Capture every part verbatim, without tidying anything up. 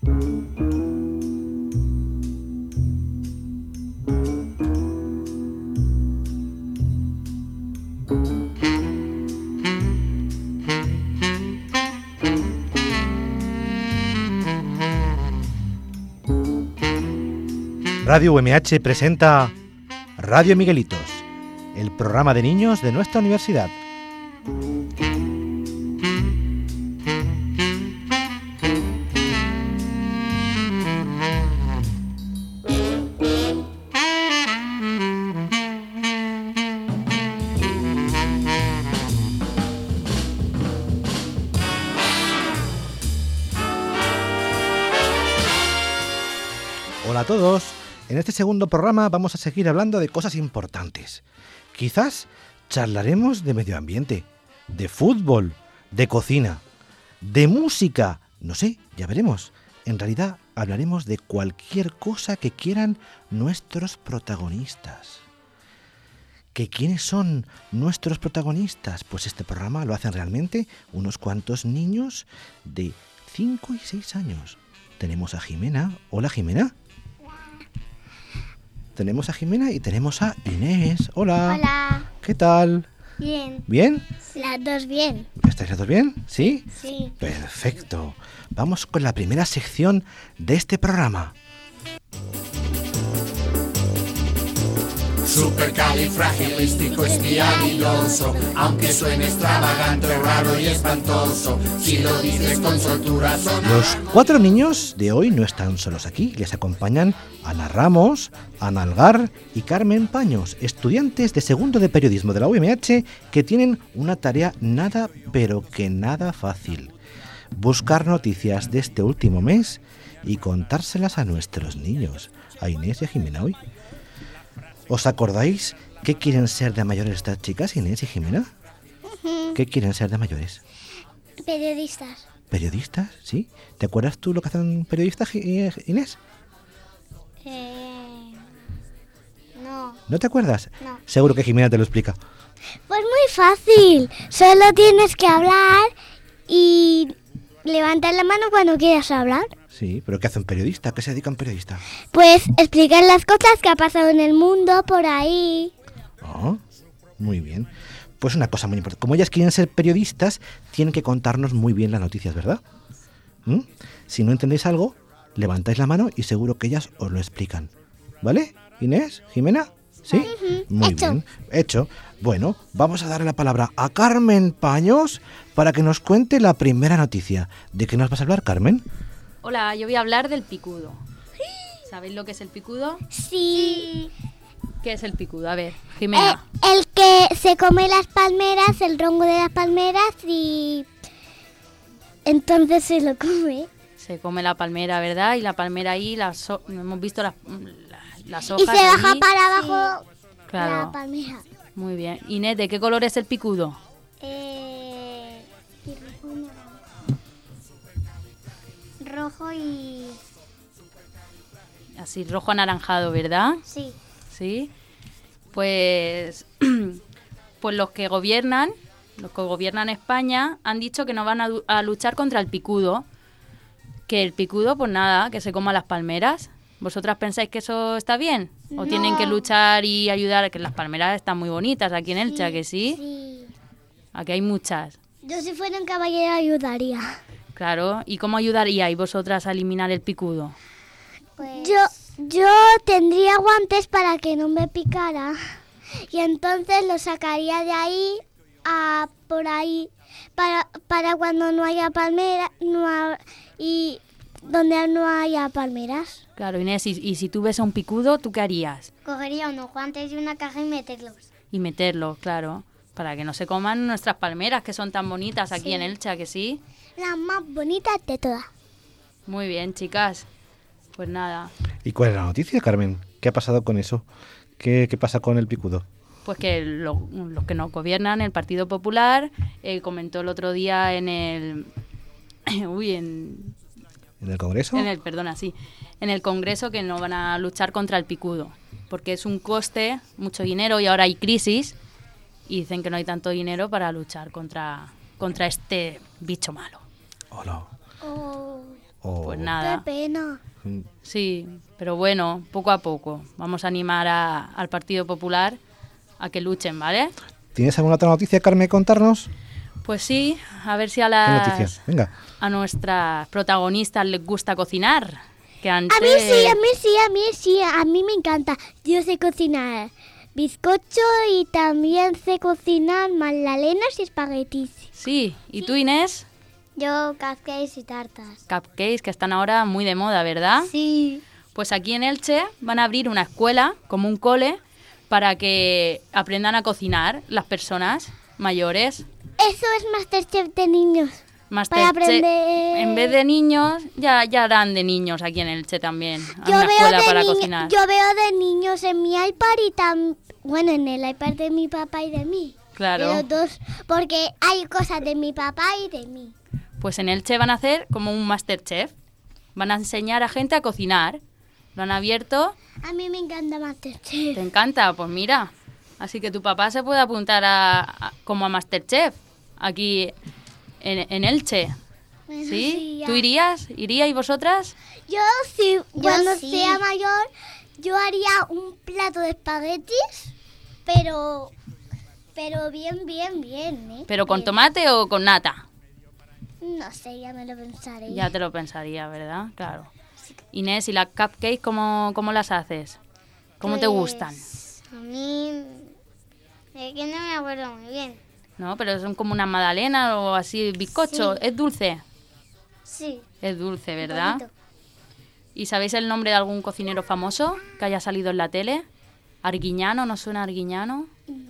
Radio U M H presenta Radio Miguelitos, el programa de niños de nuestra universidad. Hola a todos. En este segundo programa vamos a seguir hablando de cosas importantes. Quizás charlaremos de medio ambiente, de fútbol, de cocina, de música, no sé, ya veremos. En realidad hablaremos de cualquier cosa que quieran nuestros protagonistas. ¿Que quiénes son nuestros protagonistas? Pues este programa lo hacen realmente unos cuantos niños de cinco y seis años. Tenemos a Jimena. Hola, Jimena. Tenemos a Jimena y tenemos a Inés. Hola. Hola. ¿Qué tal? Bien. ¿Bien? Las dos bien. ¿Estáis las dos bien? ¿Sí? Sí. Perfecto. Vamos con la primera sección de este programa. Supercalifragilisticoespialidoso, aunque suene extravagante, raro y espantoso, si lo dices con soltura son... Los cuatro niños de hoy no están solos aquí, les acompañan Ana Ramos, Ana Algar y Carmen Paños, estudiantes de segundo de periodismo de la U M H que tienen una tarea nada pero que nada fácil: buscar noticias de este último mes y contárselas a nuestros niños, a Inés y a Jimena hoy. ¿Os acordáis qué quieren ser de mayores estas chicas, Inés y Jimena? Uh-huh. ¿Qué quieren ser de mayores? Periodistas. ¿Periodistas? ¿Sí? ¿Te acuerdas tú lo que hacen periodistas, Inés? Eh... No. ¿No te acuerdas? No. Seguro que Jimena te lo explica. Pues muy fácil. Solo tienes que hablar y levantar la mano cuando quieras hablar. Sí, pero ¿qué hace un periodista? ¿A qué se dedica un periodista? Pues explicar las cosas que ha pasado en el mundo por ahí. Oh, muy bien. Pues una cosa muy importante. Como ellas quieren ser periodistas, tienen que contarnos muy bien las noticias, ¿verdad? ¿Mm? Si no entendéis algo, levantáis la mano y seguro que ellas os lo explican. ¿Vale? Inés, Jimena, ¿sí? Uh-huh. Muy Hecho. bien. Hecho. Bueno, vamos a darle la palabra a Carmen Paños para que nos cuente la primera noticia. ¿De qué nos vas a hablar, Carmen? Hola, yo voy a hablar del picudo. ¿Sabéis lo que es el picudo? Sí. ¿Qué es el picudo? A ver, Eh, Jimena. el que se come las palmeras, el tronco de las palmeras y entonces se lo come. Se come la palmera, ¿verdad? Y la palmera ahí, las ho- hemos visto las, la- las hojas Y se baja ahí. para abajo Claro. la palmera. Muy bien. Inés, ¿de qué color es el picudo? Eh, y rojo y naranja. Rojo y... Así, rojo anaranjado, ¿verdad? Sí. Sí. Pues, pues los que gobiernan, los que gobiernan España, han dicho que no van a, du- a luchar contra el picudo. Que el picudo, pues nada, que se coma las palmeras. ¿Vosotras pensáis que eso está bien? ¿O No. tienen que luchar y ayudar? Que las palmeras están muy bonitas aquí en Elche, ¿a que sí? Sí. Aquí hay muchas. Yo si fuera un caballero ayudaría. Claro. ¿Y cómo ayudaríais vosotras a eliminar el picudo? Yo, yo tendría guantes para que no me picara. Y entonces lo sacaría de ahí a por ahí para, para cuando no haya palmera no ha- y donde no haya palmeras. Claro, Inés, y, y si tú ves a un picudo, ¿tú qué harías? Cogería unos guantes y una caja y meterlos. Y meterlo, claro, para que no se coman nuestras palmeras, que son tan bonitas aquí Sí. en Elche, ¿a que sí? Las más bonitas de todas. Muy bien, chicas. Pues nada, ¿Y cuál es la noticia, Carmen? ¿Qué ha pasado con eso? ¿Qué, qué pasa con el picudo? pues que lo- los que nos gobiernan, el Partido Popular, eh, comentó el otro día en el... Uy, en, ¿En el Congreso? en el... Perdona, sí. En el Congreso que no van a luchar contra el picudo, porque es un coste, mucho dinero, y ahora hay crisis, y dicen que no hay tanto dinero para luchar contra, contra este bicho malo. Hola. Oh. O... Pues Qué nada. pena. Sí, pero bueno, poco a poco. Vamos a animar a- al Partido Popular a que luchen, ¿vale? ¿Tienes alguna otra noticia, Carmen, contarnos? Pues sí, a ver si a ¿Qué las noticia? Venga. a nuestras protagonistas les gusta cocinar. Que antes... A mí sí, a mí sí, a mí sí, a mí me encanta. Yo sé cocinar bizcocho y también sé cocinar magdalenas y espaguetis. Sí, ¿y tú, Inés? Yo cupcakes y tartas. Cupcakes, que están ahora muy de moda, ¿verdad? Sí. Pues aquí en Elche van a abrir una escuela, como un cole, para que aprendan a cocinar las personas mayores. Eso es Masterchef de niños. Masterchef, aprender- en vez de niños, ya, ya harán de niños aquí en Elche también. Hay Yo una veo, escuela de para niño- cocinar. yo veo de niños en mi iPad y tam bueno, en el iPad de mi papá y de mí. Claro. De los dos, porque hay cosas de mi papá y de mí. Pues en Elche van a hacer como un Masterchef. Van a enseñar a gente a cocinar. Lo han abierto. A mí me encanta Masterchef. ¿Te encanta? Pues mira. Así que tu papá se puede apuntar a, a- como a Masterchef aquí en, en Elche. Bueno, ¿Sí? ya. ¿Tú irías? ¿Iríais vosotras? Yo sí, cuando sí. sea mayor, yo haría un plato de espaguetis, pero pero bien, bien, bien, ¿eh? ¿Pero con Bien. tomate o con nata? No sé, ya me lo pensaré. Ya te lo pensaría, ¿verdad? Claro. Inés, ¿y las cupcakes cómo, cómo las haces? ¿Cómo te Pues, gustan? A mí... Es que no me acuerdo muy bien. ¿No? Pero son como una magdalena o así, bizcocho. Sí. ¿Es dulce? Sí. Es dulce, un ¿verdad? poquito. ¿Y sabéis el nombre de algún cocinero famoso que haya salido en la tele? ¿Arguiñano? ¿No suena Arguiñano?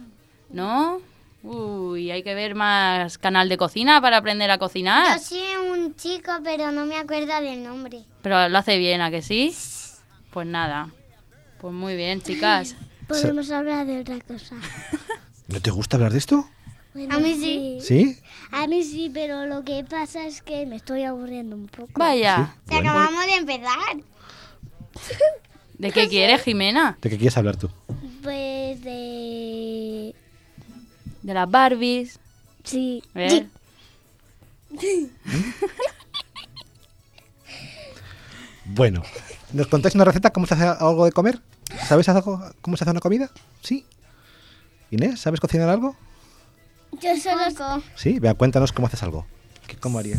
¿No? Uy, hay que ver más canal de cocina para aprender a cocinar. Yo soy un chico, pero no me acuerdo del nombre. Pero lo hace bien, ¿a que sí? Pues nada. Pues muy bien, chicas. Podemos hablar de otra cosa. ¿No te gusta hablar de esto? Bueno, A mí sí. ¿Sí? A mí sí, pero lo que pasa es que me estoy aburriendo un poco. Vaya. Se acabamos de empezar. ¿De qué quieres, Jimena? ¿De qué quieres hablar tú? Pues de... De las Barbies. Sí. ¿Eh? Bueno, ¿nos contáis una receta? ¿Cómo se hace algo de comer? ¿Sabes algo, cómo se hace una comida? ¿Sí? Inés, ¿sabes cocinar algo? Yo solo... Poco. Sí, vea, cuéntanos cómo haces algo. ¿Qué- ¿Cómo haría?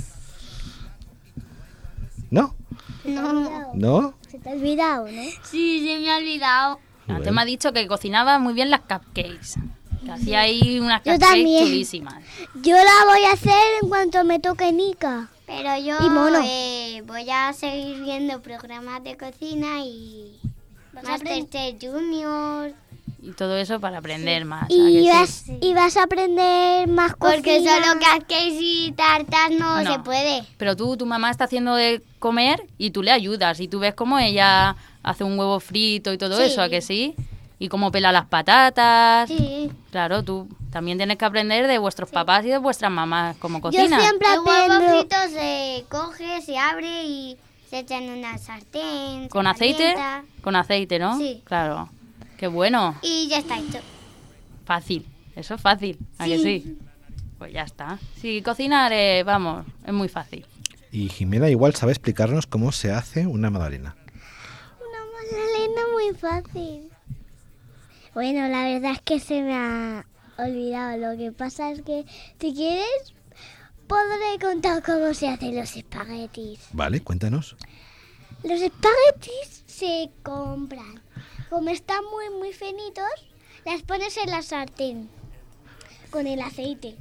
¿No? No. ¿No? Se te ha olvidado, ¿no? Sí, se me ha olvidado. No, Bueno. te me ha dicho que cocinaba muy bien las cupcakes. Que hacía ahí unas Yo cupcakes también. chulísimas. Yo la voy a hacer en cuanto me toque Nika. Pero yo Y mono. eh, voy a seguir viendo programas de cocina y Masterchef Junior. Y todo eso para aprender más. ¿a que Y sí? vas, y vas a aprender más cosas. Porque solo cupcakes y tartas no, No. se puede. Pero tú, tu mamá está haciendo de comer y tú le ayudas. Y tú ves cómo ella hace un huevo frito y todo Sí. eso, ¿a que sí? Y cómo pela las patatas. Sí. Claro, tú también tienes que aprender de vuestros papás y de vuestras mamás cómo Yo cocinan. siempre El huevo aprendo... frito se coge, se abre y se echa en una sartén. se ¿Con aceite? calienta Con aceite, ¿no? Sí. Claro. Qué bueno. Y ya está hecho. Fácil. Eso es fácil. ¿A que sí? Pues ya está. Sí, cocinar, eh, vamos, es muy fácil. Y Jimena igual sabe explicarnos cómo se hace una magdalena. Una magdalena muy fácil. Bueno, la verdad es que se me ha olvidado. Lo que pasa es que, si quieres, podré contar cómo se hacen los espaguetis. Vale, cuéntanos. Los espaguetis se compran. Como están muy, muy finitos, las pones en la sartén con el aceite.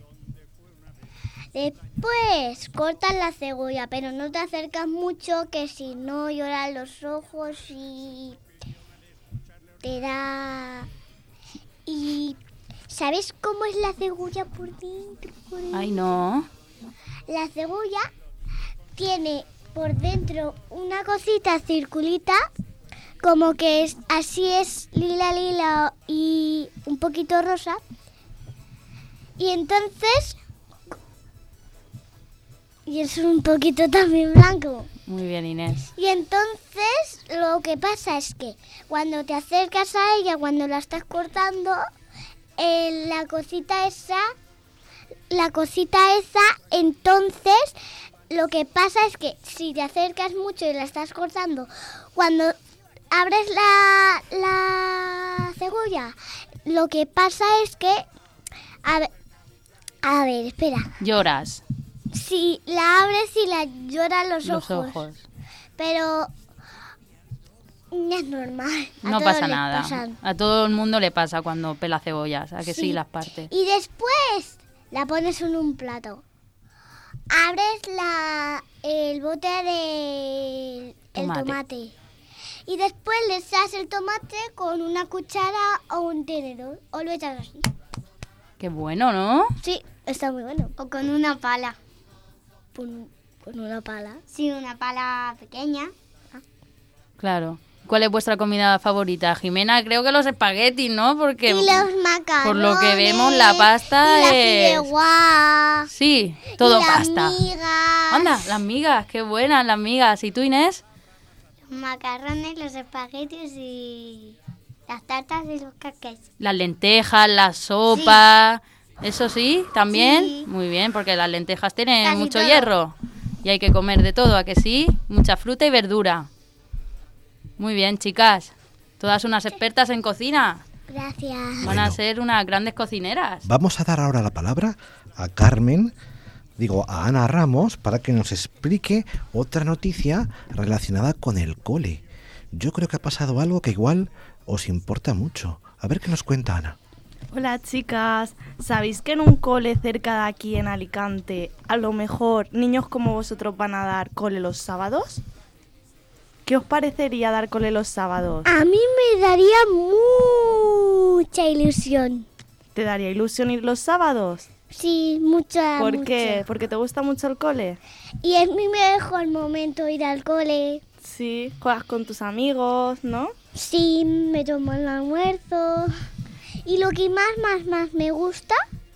Después cortas la cebolla, pero no te acercas mucho, que si no lloran los ojos y te da... Y ¿sabes cómo es la cebolla por dentro? Por dentro? Ay, no. La cebolla tiene por dentro una cosita circulita, como que es así, es lila lila y un poquito rosa. Y entonces... Y es un poquito también blanco. Muy bien, Inés. Y entonces lo que pasa es que cuando te acercas a ella, cuando la estás cortando, eh, la cosita esa, la cosita esa, entonces lo que pasa es que si te acercas mucho y la estás cortando, cuando abres la, la cebolla, lo que pasa es que... A ver, a ver, espera. Lloras. Si la abres y la lloran los, Los ojos. ojos. Pero no es normal. A No todos pasa les nada. pasan. A todo el mundo le pasa cuando pela cebollas, a que sí, Sí. las partes. Y después la pones en un plato. Abres la, el bote del Tomate. el tomate. Y después le echas el tomate con una cuchara o un tenedor. O lo echas así. Qué bueno, ¿no? Sí, está muy bueno. O con una pala. Con, con una pala. Sí, una pala pequeña. Claro. ¿Cuál es vuestra comida favorita, Jimena? Creo que los espaguetis, ¿no? Porque Y los macarrones. por lo que vemos, la pasta y la es... fideuá, Sí, todo y pasta. las migas. Anda, las migas, qué buenas las migas. ¿Y tú, Inés? Los macarrones, los espaguetis y las tartas y los cakes. Las lentejas, la sopa... ¿Eso sí? ¿También? Sí. Muy bien, porque las lentejas tienen Casi mucho todo. hierro. Y hay que comer de todo, ¿a que sí? Mucha fruta y verdura. Muy bien, chicas. Todas unas expertas en cocina. Gracias. Van a Bueno. ser unas grandes cocineras. Vamos a dar ahora la palabra a Carmen, digo, a Ana Ramos, para que nos explique otra noticia relacionada con el cole. Yo creo que ha pasado algo que igual os importa mucho. A ver qué nos cuenta Ana. Hola chicas, ¿sabéis que en un cole cerca de aquí en Alicante, a lo mejor niños como vosotros van a dar cole los sábados? ¿Qué os parecería dar cole los sábados? A mí me daría mucha ilusión. ¿Te daría ilusión ir los sábados? Sí, mucha. ¿Por mucha. qué? ¿Porque te gusta mucho el cole? Y es mi mejor momento ir al cole. Sí, juegas con tus amigos, ¿no? Sí, me tomo el almuerzo. Y lo que más, más, más me gusta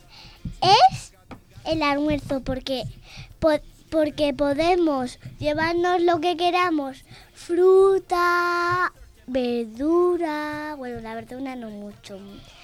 es el almuerzo, porque, po- porque podemos llevarnos lo que queramos. Fruta, verdura, bueno, la verdura no mucho.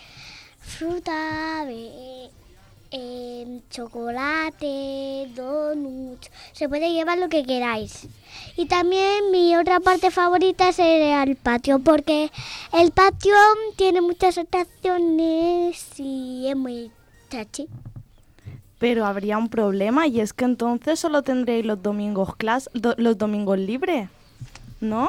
Fruta, ve- em, chocolate, donuts, se puede llevar lo que queráis. Y también mi otra parte favorita es el patio, porque el patio tiene muchas atracciones y es muy chachi. Pero habría un problema y es que entonces solo tendréis los domingos clas do- los domingos libres, ¿no?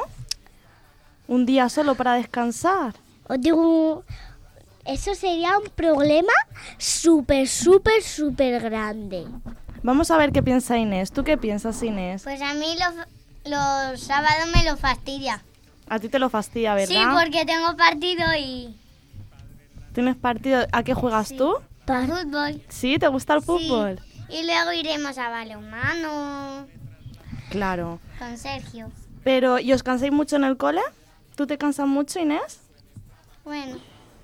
Un día solo para descansar. Os digo, eso sería un problema súper, súper, súper grande. Vamos a ver qué piensa Inés. ¿Tú qué piensas, Inés? Pues a mí los, los sábados me lo fastidia. A ti te lo fastidia, ¿verdad? Sí, porque tengo partido y ¿Tienes partido? ¿A qué juegas tú? Pa- fútbol. ¿Sí? ¿Te gusta el fútbol? Sí. Y luego iremos a balonmano Claro. con Sergio. Pero, ¿y os cansáis mucho en el cole? ¿Tú te cansas mucho, Inés? Bueno,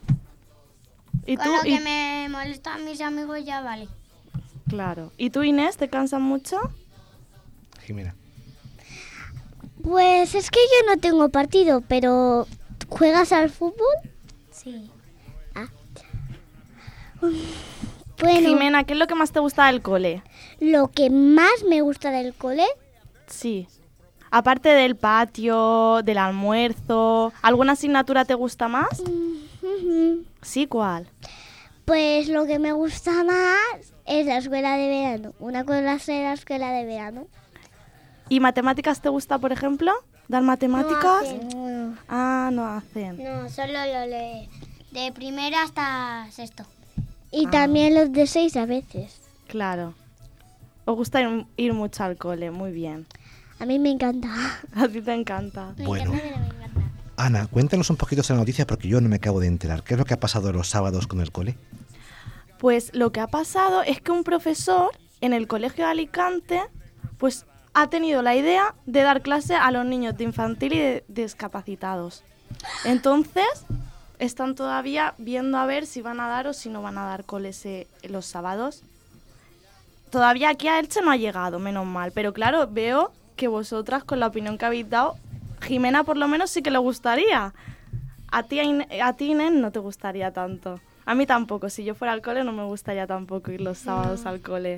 ¿Y con tú? lo que Y- me molestan mis amigos ya vale. Claro. ¿Y tú, Inés, te cansas mucho? Jimena. Pues es que yo no tengo partido, pero ¿juegas al fútbol? Sí. Bueno, Jimena, ¿qué es lo que más te gusta del cole? lo que más me gusta del cole, Sí. Aparte del patio, del almuerzo, ¿alguna asignatura te gusta más? ujú, Sí, ¿cuál? pues lo que me gusta más es la escuela de verano. Una cosa es la escuela de verano. ¿Y matemáticas te gusta, por ejemplo? ¿Dar matemáticas? hacen. Ah, no hacen. No, solo lo lee de primero hasta sexto. Y Ah. también los de seis a veces. Claro. Os gusta ir, ir mucho al cole, muy bien. A mí me encanta. A ti te encanta. Bueno, Pero me encanta. Ana, cuéntanos un poquito esa noticia porque yo no me acabo de enterar. ¿Qué es lo que ha pasado los sábados con el cole? Pues lo que ha pasado es que un profesor en el colegio de Alicante pues ha tenido la idea de dar clase a los niños de infantil y de discapacitados. Entonces, están todavía viendo a ver si van a dar o si no van a dar cole ese- los sábados. Todavía aquí a Elche no ha llegado, menos mal. Pero claro, veo que vosotras, con la opinión que habéis dado, Jimena por lo menos sí que le gustaría. A ti, Ine- a ti Inés, no te gustaría tanto. A mí tampoco. Si yo fuera al cole no me gustaría tampoco ir los sábados al cole.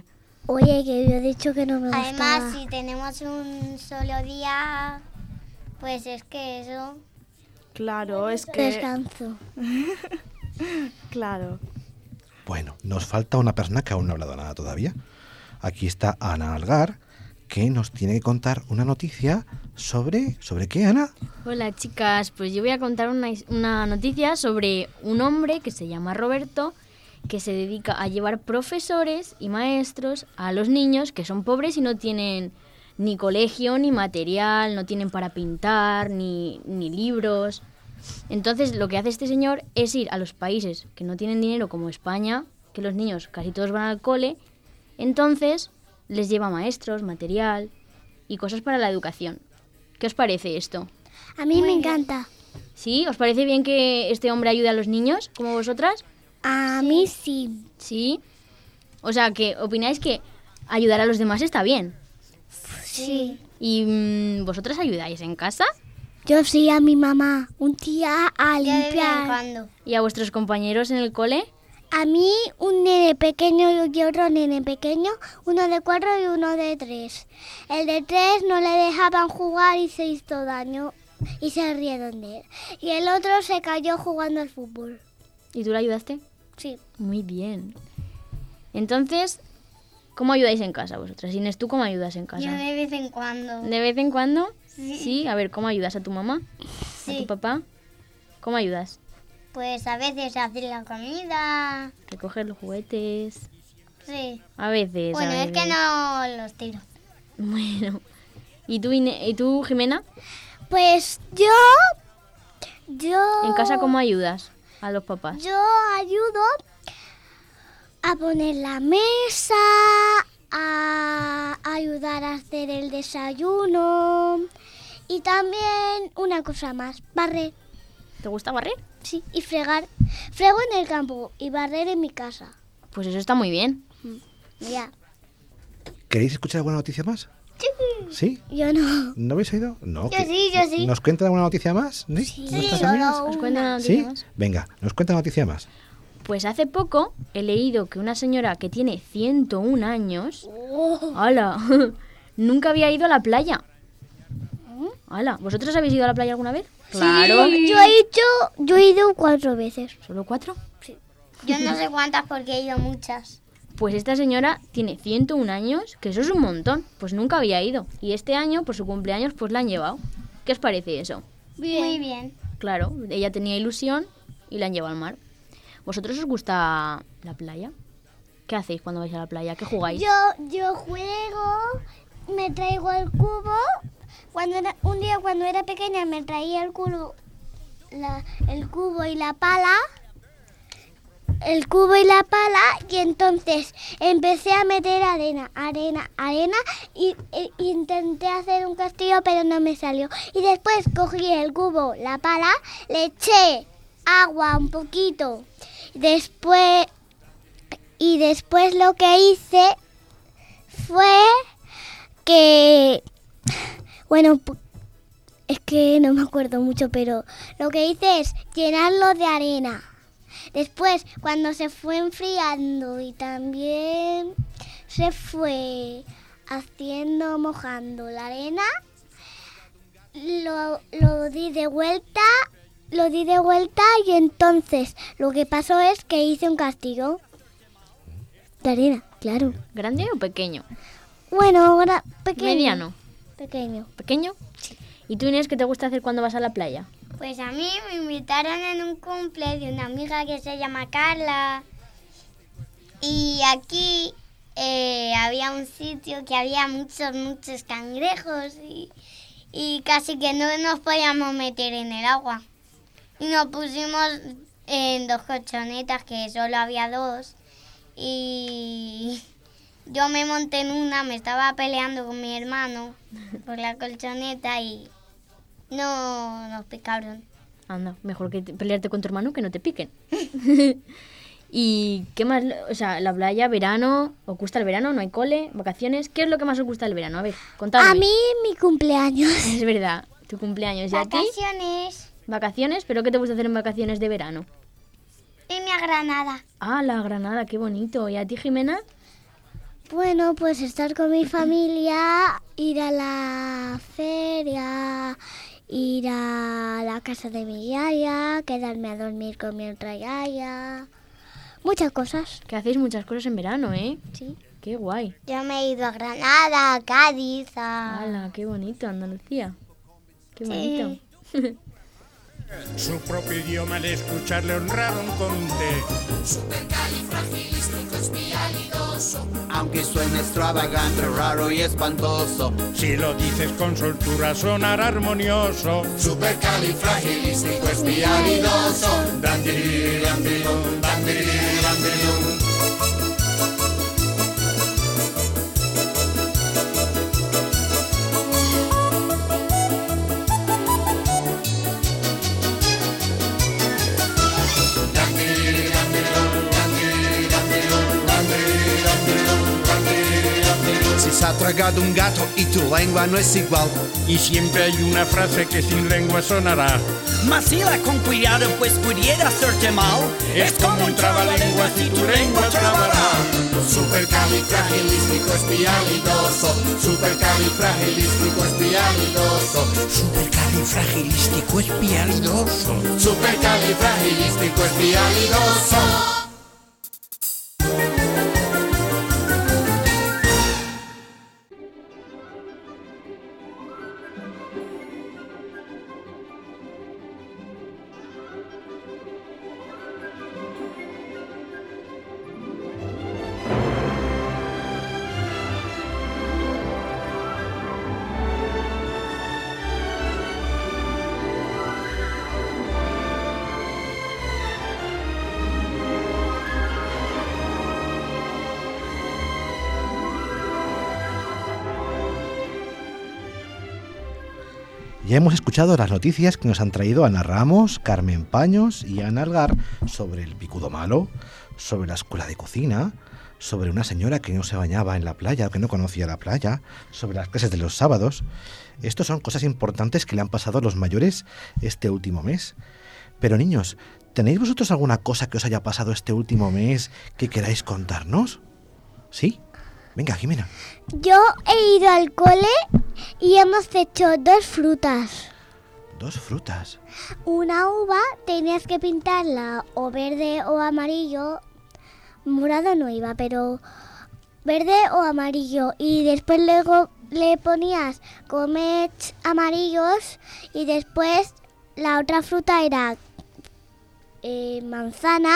Oye, que yo he dicho que no me gustaba. Además, si tenemos un solo día, pues es que eso... Claro, es que... Descanso. Claro. Bueno, nos falta una persona que aún no ha hablado nada todavía. Aquí está Ana Algar, que nos tiene que contar una noticia sobre... ¿Sobre qué, Ana? Hola chicas, pues yo voy a contar una, is- una noticia sobre un hombre que se llama Roberto, que se dedica a llevar profesores y maestros a los niños que son pobres y no tienen ni colegio, ni material, no tienen para pintar, ni, ni libros. Entonces lo que hace este señor es ir a los países que no tienen dinero, como España, que los niños casi todos van al cole, entonces les lleva maestros, material y cosas para la educación. ¿Qué os parece esto? A mí me encanta. ¿Sí? ¿Os parece bien que este hombre ayude a los niños, como vosotras? A mí sí. ¿Sí? O sea, que opináis que ayudar a los demás está bien. Sí. ¿Y mm, vosotras ayudáis en casa? Yo sí a mi mamá un día a De vez en limpiar. cuando. ¿Y a vuestros compañeros en el cole? A mí un nene pequeño y otro nene pequeño, uno de cuatro y uno de tres. El de tres no le dejaban jugar y se hizo daño y se rieron de él. Y el otro se cayó jugando al fútbol. ¿Y tú le ayudaste? Sí. Muy bien. Entonces, ¿cómo ayudáis en casa vosotras? Inés, ¿tú cómo ayudas en casa? Yo de vez en cuando. ¿De vez en cuando? Sí. A ver, ¿cómo ayudas a tu mamá? ¿A Sí. tu papá? ¿Cómo ayudas? Pues a veces hacer la comida. Recoger los juguetes. Sí. A veces. a Bueno, es que veces. no los tiro. Bueno. ¿Y tú, Ine- ¿Y tú, Jimena? Pues yo... Yo... ¿En casa cómo ayudas a los papás? Yo ayudo a poner la mesa, a ayudar a hacer el desayuno y también una cosa más, barrer, ¿Te gusta barrer? sí, y fregar. Frego en el campo y barrer en mi casa. Pues eso está muy bien. Ya. ¿Queréis escuchar alguna noticia más? ¿Sí? Yo no. ¿No habéis oído? No. Yo ¿que- sí, yo sí. ¿Nos cuentan alguna noticia más? ¿Sí? Sí, ¿Nuestras solo amigas? ¿Os cuento una ¿Sí? noticia más? Venga, nos cuenta una noticia más. Pues hace poco he leído que una señora que tiene ciento un años, Oh. ¡hala! Nunca había ido a la playa. ¡Hala! ¿Vosotros habéis ido a la playa alguna vez? Claro. Yo he hecho, yo he ido cuatro veces. ¿Solo cuatro? Yo no sé cuántas porque he ido muchas. Pues esta señora tiene ciento un años, que eso es un montón. Pues nunca había ido. Y este año, por su cumpleaños, pues la han llevado. ¿Qué os parece eso? Muy bien. Claro, ella tenía ilusión y la han llevado al mar. ¿Vosotros os gusta la playa? ¿Qué hacéis cuando vais a la playa? ¿Qué jugáis? Yo, yo juego, me traigo el cubo. Cuando era, un día cuando era pequeña me traía el cubo, la- el cubo y la pala. El cubo y la pala y entonces empecé a meter arena, arena, arena y, e- intenté hacer un castillo pero no me salió. Y después cogí el cubo, la pala, le eché agua un poquito. Después y después lo que hice fue que, bueno, pu- es que no me acuerdo mucho, pero lo que hice es llenarlo de arena. Después, cuando se fue enfriando y también se fue haciendo, mojando la arena, lo, lo di de vuelta, lo di de vuelta y entonces lo que pasó es que hice un castillo de arena, claro. ¿Grande o pequeño? Bueno, ahora pequeño. ¿Mediano? Pequeño. ¿Pequeño? ¿Y tú, Inés, qué te gusta hacer cuando vas a la playa? Pues a mí me invitaron en un cumple de una amiga que se llama Carla. Y aquí eh, había un sitio que había muchos, muchos cangrejos y, y casi que no nos podíamos meter en el agua. Y nos pusimos en dos colchonetas, que solo había dos. Y yo me monté en una, me estaba peleando con mi hermano por la colchoneta y no nos picaron. Anda, mejor que te- pelearte con tu hermano que no te piquen. ¿Y qué más? O sea, la playa, verano, ¿os gusta el verano? ¿No hay cole? ¿Vacaciones? ¿Qué es lo que más os gusta del verano? A ver, contadme. A mí mi cumpleaños. Es verdad, tu cumpleaños. ¿Y a ti? Vacaciones. ¿Vacaciones? ¿Pero qué te gusta hacer en vacaciones de verano? Irme a Granada. Ah, la Granada, qué bonito. ¿Y a ti, Jimena? Bueno, pues estar con mi familia, ir a la feria, ir a la casa de mi yaya, quedarme a dormir con mi otra yaya. Muchas cosas. Que hacéis muchas cosas en verano, ¿eh? Sí. Qué guay. Yo me he ido a Granada, a Cádiz, a... ¡Hala, qué bonito, Andalucía! ¡Qué Sí. bonito! Su propio idioma al escucharle honraron con un té. Aunque suene extravagante, raro y espantoso. Si lo dices con soltura sonará armonioso. Supercalifragilisticoespialidoso. Dandirirandirum, dandirirandirum. Si se ha tragado un gato y tu lengua no es igual. Y siempre hay una frase que sin lengua sonará. Macila con cuidado, pues pudiera hacerte mal. Es como un trabalengua si tu lengua trabará. Supercalifragilisticoespialidoso. Supercalifragilisticoespialidoso. Supercalifragilisticoespialidoso. Supercalifragilisticoespialidoso. Ya hemos escuchado las noticias que nos han traído Ana Ramos, Carmen Paños y Ana Algar sobre el picudo malo, sobre la escuela de cocina, sobre una señora que no se bañaba en la playa o que no conocía la playa, sobre las clases de los sábados. Estos son cosas importantes que le han pasado a los mayores este último mes. Pero niños, ¿tenéis vosotros alguna cosa que os haya pasado este último mes que queráis contarnos? ¿Sí? Venga, Jimena. Yo he ido al cole y hemos hecho dos frutas. Dos frutas. Una uva tenías que pintarla o verde o amarillo. Morado no iba, pero verde o amarillo. Y después luego le ponías comets amarillos y después la otra fruta era eh, manzana.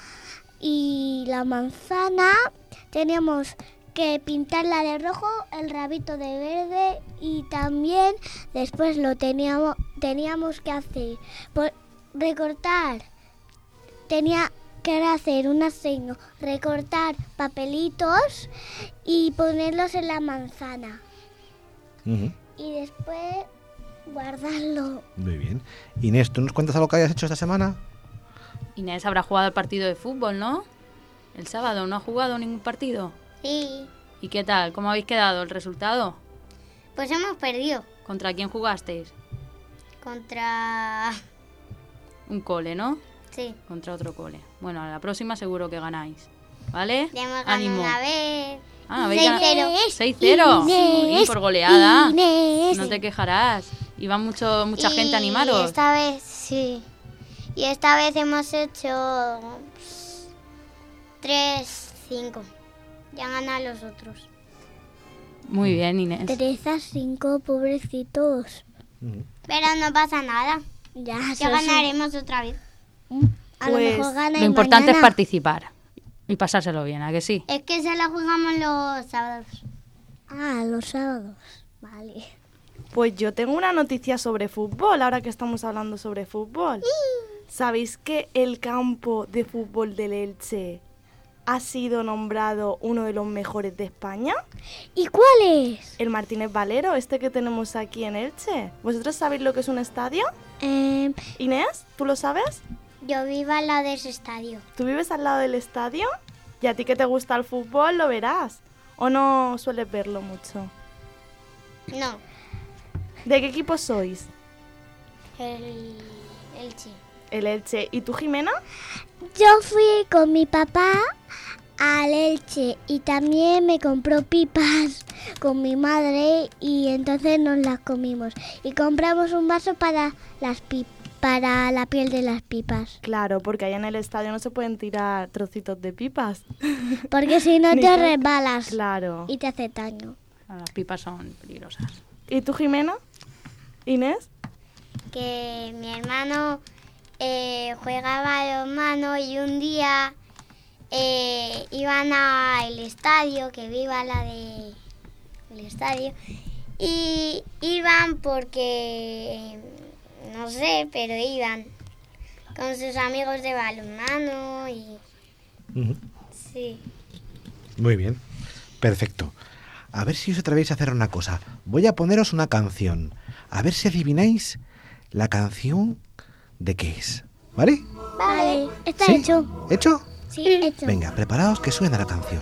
Y la manzana teníamos que pintarla de rojo, el rabito de verde y también después lo teníamos teníamos que hacer por recortar tenía que hacer un asigno, recortar papelitos y ponerlos en la manzana. Uh-huh. Y después guardarlo. Muy bien. Inés, ¿tú nos cuentas algo que hayas hecho esta semana? Inés habrá jugado el partido de fútbol, ¿no? El sábado, ¿no ha jugado ningún partido? Sí, ¿Y qué tal? ¿Cómo habéis quedado? ¿El resultado? pues hemos perdido ¿Contra quién jugasteis? contra... Un cole, ¿no? Sí, Contra otro cole. Bueno, a la próxima seguro que ganáis. ¿Vale? ya hemos ganado Ánimo. una vez. Ah, ¿habéis seis ganado? cero. seis cero. Inés, Sí, por goleada. Inés. No te quejarás. Y va mucho, mucha Y gente a animaros. esta vez, sí. Y esta vez hemos hecho tres cinco. Ya han ganado los otros. Muy bien, Inés. Tres a cinco, pobrecitos. Uh-huh. Pero no pasa nada. Ya, Ya eso sí. ganaremos otra vez. A Pues, lo mejor gana Lo y importante es mañana. participar y pasárselo bien, ¿a que sí? Es que se la jugamos los sábados. Ah, los sábados. Vale. Pues yo tengo una noticia sobre fútbol, ahora que estamos hablando sobre fútbol. ¿Sabéis que el campo de fútbol del Elche ha sido nombrado uno de los mejores de España? ¿Y cuál es? El Martínez Valero, este que tenemos aquí en Elche. ¿Vosotros sabéis lo que es un estadio? Eh, Inés, ¿tú lo sabes? Yo vivo al lado de ese estadio. ¿Tú vives al lado del estadio? ¿Y a ti que te gusta el fútbol lo verás? ¿O no sueles verlo mucho? No, ¿De qué equipo sois? el Elche. El Elche. ¿Y tú, Jimena? yo fui con mi papá al Elche y también me compró pipas con mi madre y entonces nos las comimos. Y compramos un vaso para las pipas. Para la piel de las pipas. Claro, porque allá en el estadio no se pueden tirar trocitos de pipas. Porque si no Ni te con- resbalas Claro. y te hace daño. Las pipas son peligrosas. ¿Y tú, Jimena? ¿Inés? Que mi hermano eh, juega balonmano y un día eh, iban al estadio, que viva la de el estadio, y iban porque, no sé, pero iban con sus amigos de balonmano y Ujú. sí. Muy bien, perfecto. A ver si os atrevéis a hacer una cosa. Voy a poneros una canción. A ver si adivináis la canción de qué es. ¿Vale? Vale, está ¿Sí? hecho. ¿Hecho? Sí, hecho. Venga, preparaos que suena la canción.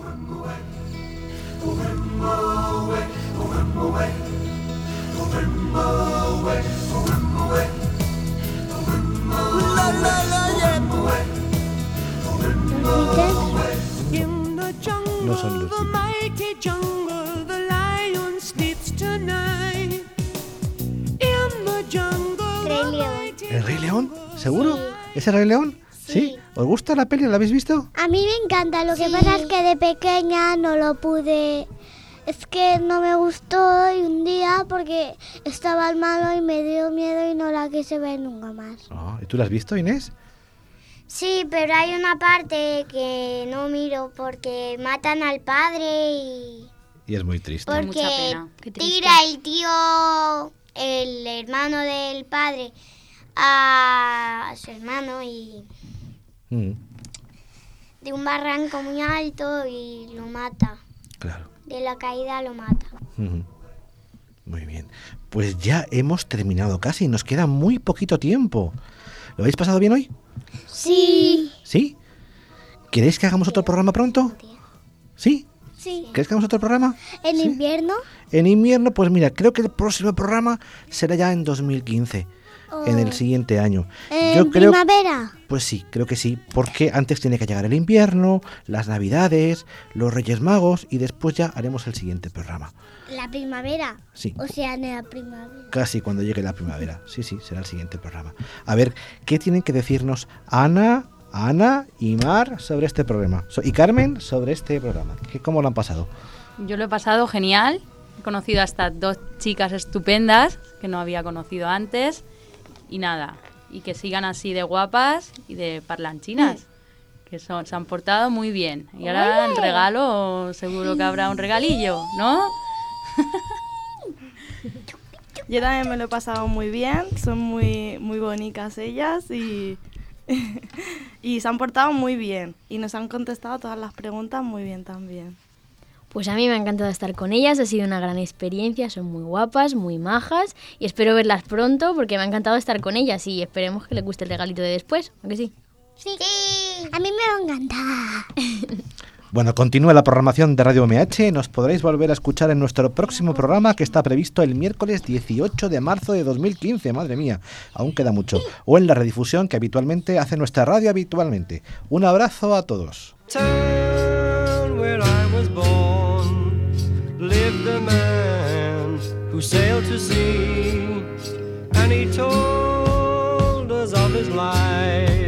No son los Rey León. ¿El Rey León? ¿Seguro? ¿Es el Rey León? ¿Sí? ¿Os gusta la peli? ¿La habéis visto? A mí me encanta, lo que pasa es que de pequeña no lo pude... Es que no me gustó y un día porque estaba al malo y me dio miedo y no la quise ver nunca más. Oh, ¿y tú la has visto, Inés? Sí, pero hay una parte que no miro porque matan al padre y... Y es muy triste. Porque mucha pena. Qué triste. tira el tío, el hermano del padre, a su hermano y Mm, de un barranco muy alto y lo mata. claro. De la caída lo mata. Ujú. Muy bien. Pues ya hemos terminado casi. Nos queda muy poquito tiempo. ¿Lo habéis pasado bien hoy? Sí. ¿Sí? ¿Queréis que hagamos otro programa pronto? ¿Sí? Sí. ¿Queréis que hagamos otro programa? En ¿Sí? invierno. En invierno, pues mira, creo que el próximo programa será ya en dos mil quince, en el siguiente año. En Yo creo, primavera. pues sí, creo que sí, porque antes tiene que llegar el invierno, las Navidades, los Reyes Magos y después ya haremos el siguiente programa. La primavera. Sí. O sea, en la primavera. Casi cuando llegue la primavera. Sí, sí, será el siguiente programa. A ver, ¿qué tienen que decirnos Ana, Ana y Mar sobre este programa? So- y Carmen sobre este programa. ¿Qué, ¿Cómo lo han pasado? Yo lo he pasado genial. He conocido a estas dos chicas estupendas que no había conocido antes. Y nada, y que sigan así de guapas y de parlanchinas. Que son, se han portado muy bien. Y ahora el regalo, seguro que habrá un regalillo, ¿no? Yo también me lo he pasado muy bien, son muy, muy bonitas ellas y, y se han portado muy bien y nos han contestado todas las preguntas muy bien también. Pues a mí me ha encantado estar con ellas, ha sido una gran experiencia, son muy guapas, muy majas y espero verlas pronto porque me ha encantado estar con ellas y esperemos que les guste el regalito de después, ¿a que sí? Sí. A mí me va a encantar. Bueno, continúa la programación de Radio M H. Nos podréis volver a escuchar en nuestro próximo programa que está previsto el miércoles dieciocho de marzo de dos mil quince. Madre mía, aún queda mucho. O en la redifusión que habitualmente hace nuestra radio habitualmente. Un abrazo a todos. Town where I was born lived a man who sailed to sea, and he told us of his life